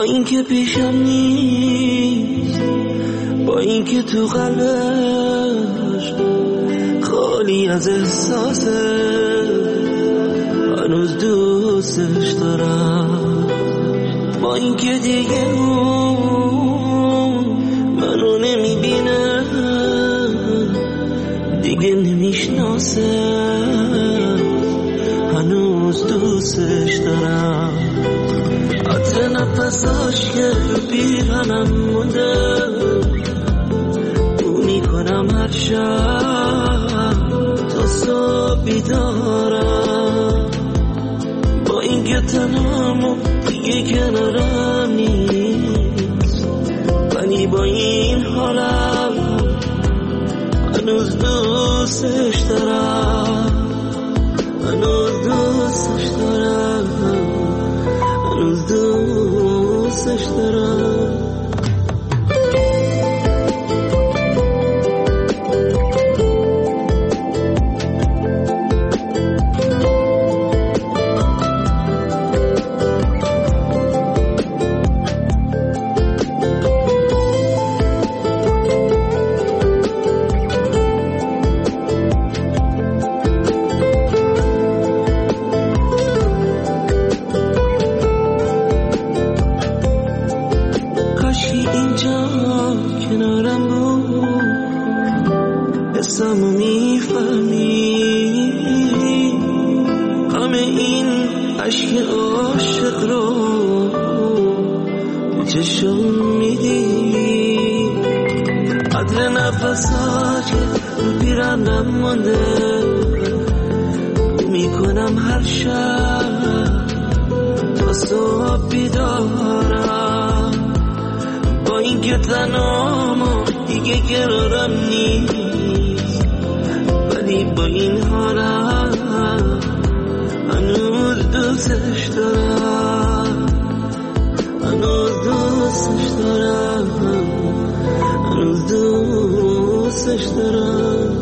اینکه پیشم نیست، با اینکه تو قلبش خالی از احساسه، هنوز دوستش دارم. با اینکه دیگه منو نمیبینه، دیگه نمیشناسه، هنوز دوستش دارم. عطر نفساش که پیرهنم مونده، بو میکنم هر شب تا صبح بیدارم. با اینکه تنهام و دیگه کنارم نیست، ولی با این حالم هنوز دوستش دارم، هنوز دوستش دارم، هنوز دوستش دارم. حسمو میفهمی، همه این عشق عاشق رو تو چشم میدی. عطر نفسات که رو پیرهنم مونده، بو میکنم هر شب تا صبح بیدارم. با اینکه تنهام و دیگه قرارم نیست، ولی با این حالم هنوز دوستش دارم، هنوز دوستش دارم، هنوز دوستش دارم.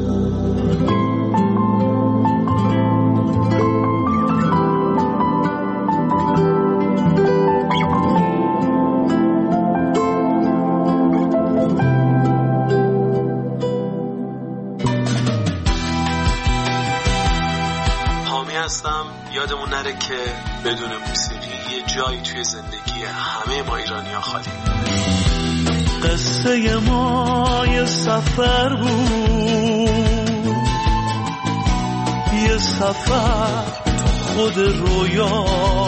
یادمون نره که بدون موسیقی یه جایی توی زندگی همه ما ایرانی‌ها خالی. قصه ما یه سفر بود، یه سفر خود رویا.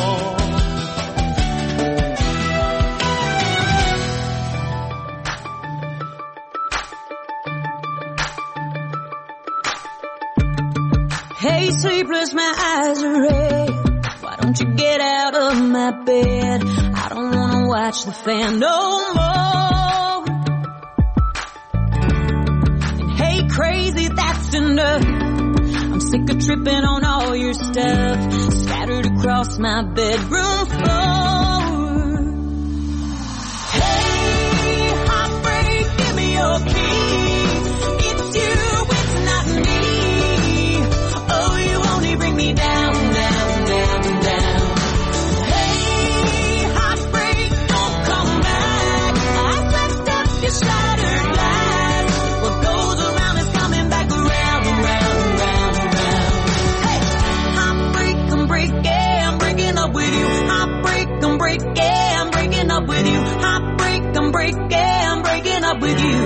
Hey, sleepless, my eyes are red. Why don't you get out of my bed? I don't wanna watch the fan no more. And hey, crazy, that's enough. I'm sick of tripping on all your stuff scattered across my bedroom floor. Hey, heartbreak, give me your key. It's you, it's not me. Bring me down, down, down, down. Hey, heartbreak, don't come back. I swept up your shattered glass. What goes around is coming back around, around, around, around. Hey, heartbreak, I'm breaking, I'm breaking up with you. Heartbreak, I'm breaking, I'm breaking up with you. Heartbreak, I'm breaking, I'm breaking up with you.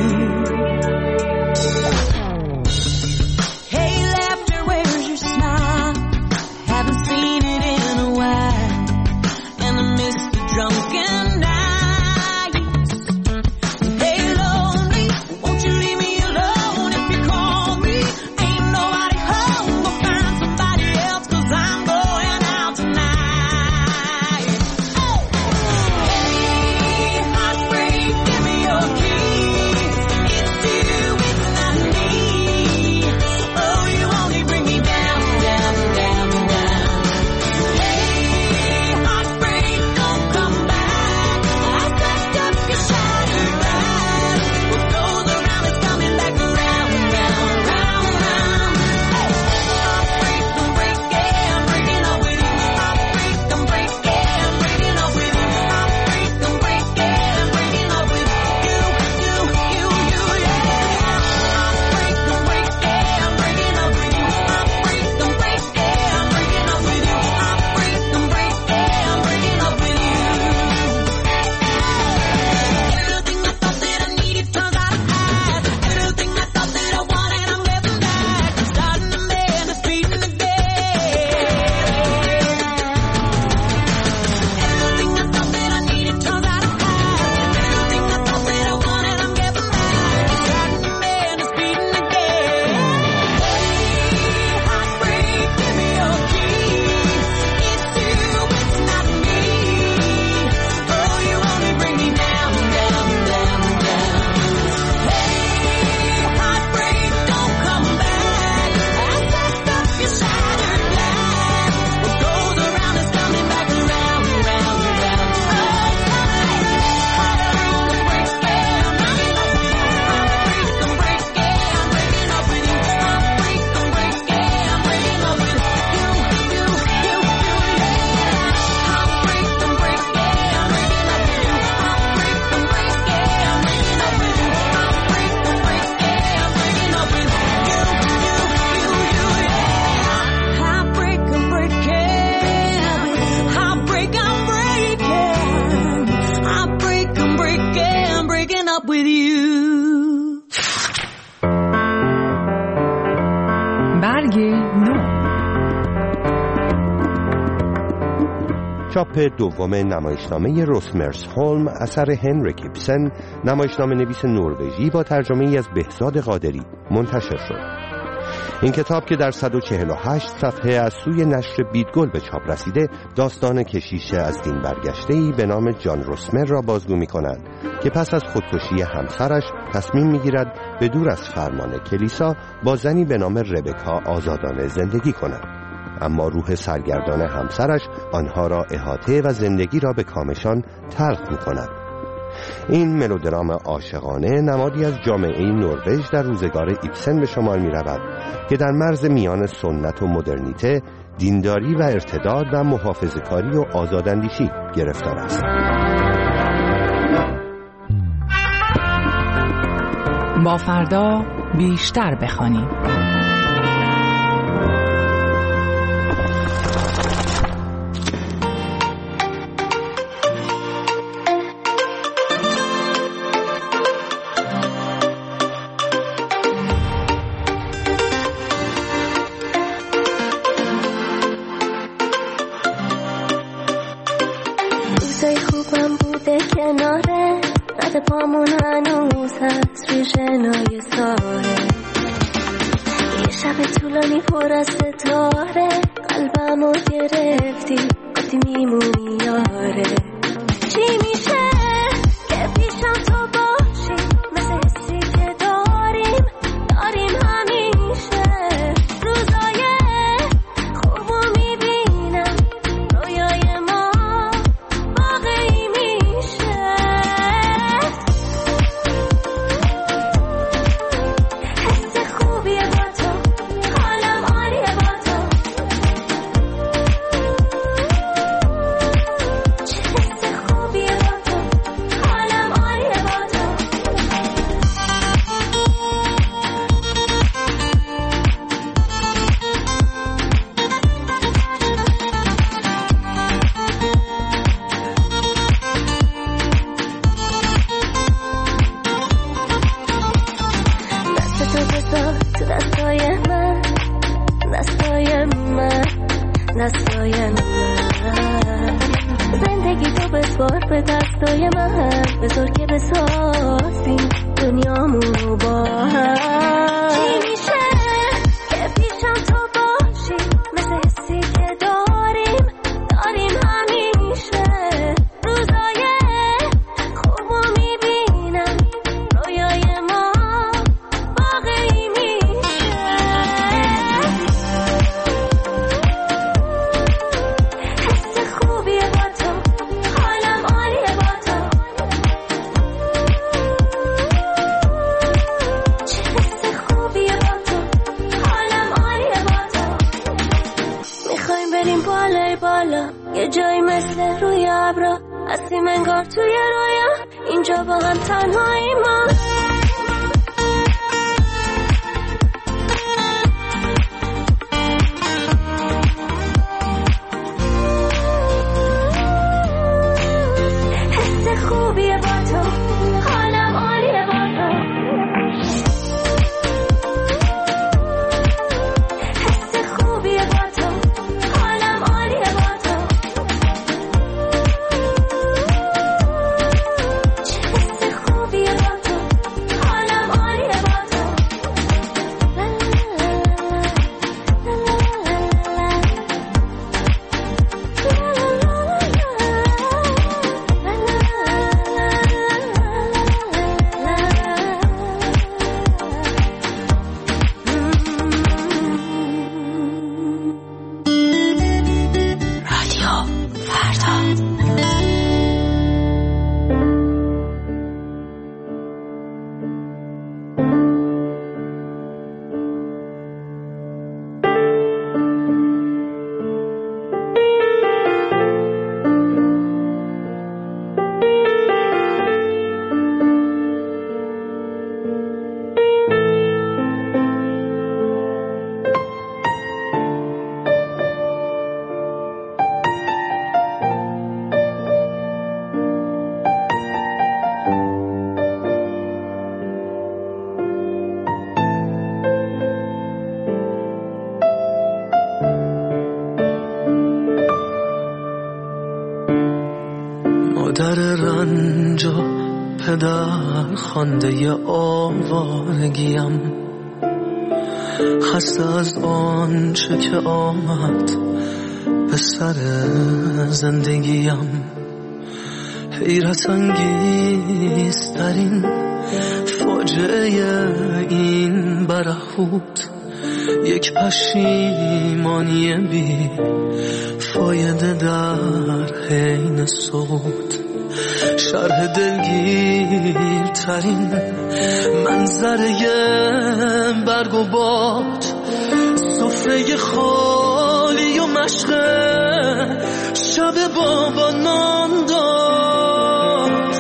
up with you. برگ نو. چاپ دوم نمایشنامه روسمرسهولم اثر هنریک ایبسن، نمایشنامه نویس نروژی با ترجمه ای از بهزاد قادری منتشر شد. این کتاب که در 148 صفحه از سوی نشر بیدگل به چاپ رسیده، داستان کشیش از دین برگشته‌ای به نام جان روسمر را بازگو می‌کند که پس از خودکشی همسرش تصمیم می‌گیرد به دور از فرمان کلیسا با زنی به نام ربکا آزادانه زندگی کند. اما روح سرگردان همسرش آنها را احاطه و زندگی را به کامشان تلخ می‌کند. این ملودرام عاشقانه نمادی از جامعه نروژ در روزگار ایبسن به شمار می‌رود که در مرز میان سنت و مدرنیته، دینداری و ارتداد و محافظه‌کاری و آزاداندیشی گرفتار است. با فردا بیشتر بخوانیم. کناره رد پامون هنوز هست روی شنای ساحل، یه شب طولانی پر از ستاره، قلبمو گرفتی گفتی میمونی یاره. چی میشه که پیشم تو باشی، مثل حسی که داریم همیشه. روزای خوبو میبینم، رویای ما واقعی میشه. حس خوبیه با تو، حالم عالیه با تو. چه حس خوبیه با تو، حالم عالیه با تو. دست تو بذار تو دستای من، دستای من، دستای من. زندگی تو بسپار به دستای من، بذار که بسازیم دنیامونو با هم. چی میشه که پیشم تو باشی، مثل حسی که داریم همیشه. روزای خوبو میبینم، رویای ما واقعی میشه. حس خوبیه با تو، حالم عالیه با تو. چه حس خوبیه با تو، حالم عالیه با تو. میخوایم بریم بالای بالا، یه جایی مثل روی ابرا، هستیم انگار توی رویا، اینجا با هم تنهایی ما. حس خوبیه با تو، حالم عالیه با تو. حس خوبیه با تو، حالم عالیه با تو. چه حس خوبیه با تو، مادر رنج و پدر خوانده آوارگیم، خسته از آنچه که آمد به سر زندگیم. حیرت انگیزترین فاجعه این برهوت، یک پشیمانی بی فایده در حین صوت. شرح دلگیرترین منظره برگ و باد، سفره خالی و مشقه شب بابا نان داد.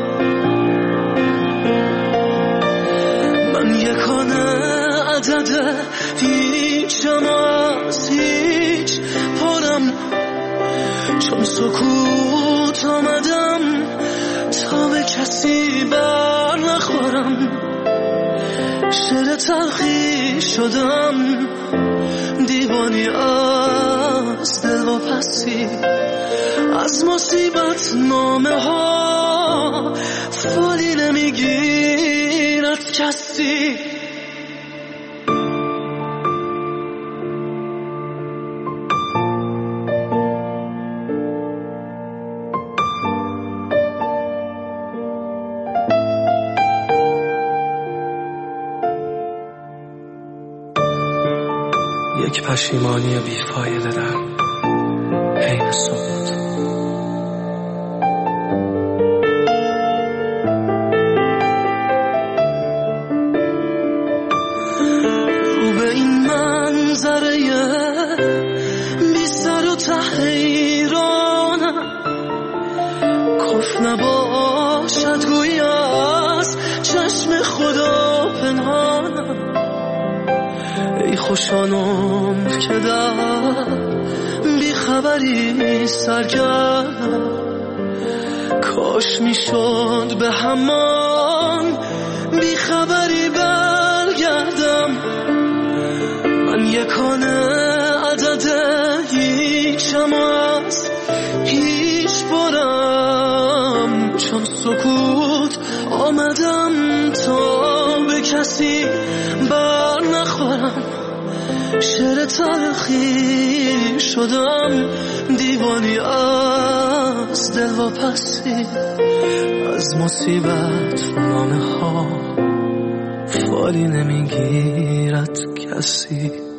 من یکانه عدد هیچم از هیچ پرم، چون سکوت آمدم تا به کسی بر نخورم. شعر تلخی شدم، دیوانی از دل و پسی، از مصیبت نامه ها فالی نمیگیرد کسی. یک پشیمانی بیفایده در حین صوت. رو به این منظره بی سر و ته حیرانم، کف نباشد گویی از چشم خدا پنهانم. ای خوشان عمر که در بیخبری سرگردم، کاش میشد به همان بیخبری برگردم. من یکانه عدد هیچم از هیچ برم، چون سکوت آمدم تا به کسی بر نخورم. شعر تلخی شدم، دیوانی از دل و پسی، از مصیبت نامه ها فالی نمیگیرد کسی.